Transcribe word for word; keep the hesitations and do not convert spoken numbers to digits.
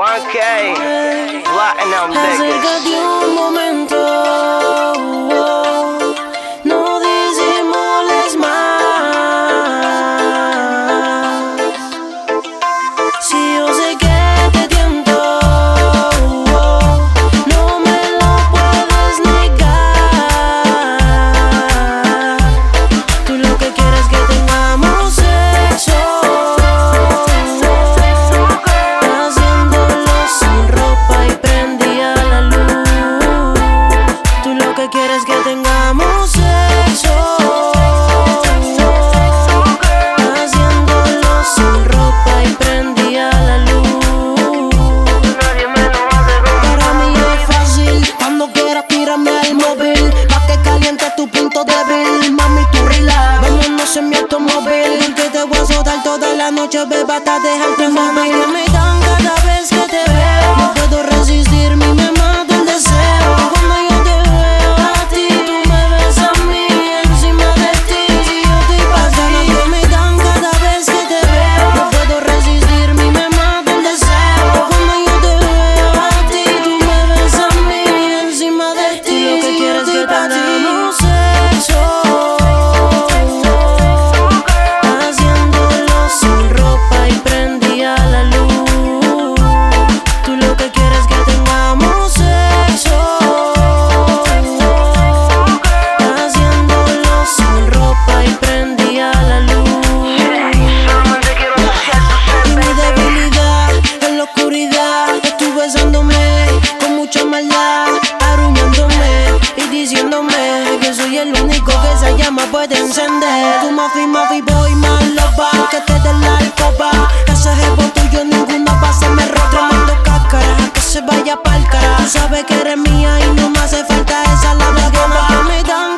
one K, Platinum Deckers. Acércate un momento, no disimules más. Si yo sé que te tiento, no me lo puedes negar. Tú lo que quieres es que tengamos sexo, quieres que tengamos sexo, haciéndolo sin ropa y prendía la luz. Nadie me lo hace como Para mí es fácil, cuando quieras tírame al móvil, pa' que caliente tu punto débil. Mami, tú relax, vámonos en mi automóvil, que te voy a soltar toda la noche, beba, hasta dejarte móvil. Que me dan cada vez que te veo, no puedo resistir, mi me mata el deseo. Cuando yo te con mucha maldad, arruinándome y diciéndome que soy el único que esa llama puede encender. Tu mafi, mafi, boy, más loba, que te dé la alcoba. Ese jevo tuyo ninguna base me roba. Tremendo cáscara, que se vaya pa'l cara. Tú sabes que eres mía y no me hace falta esa labia que me dan.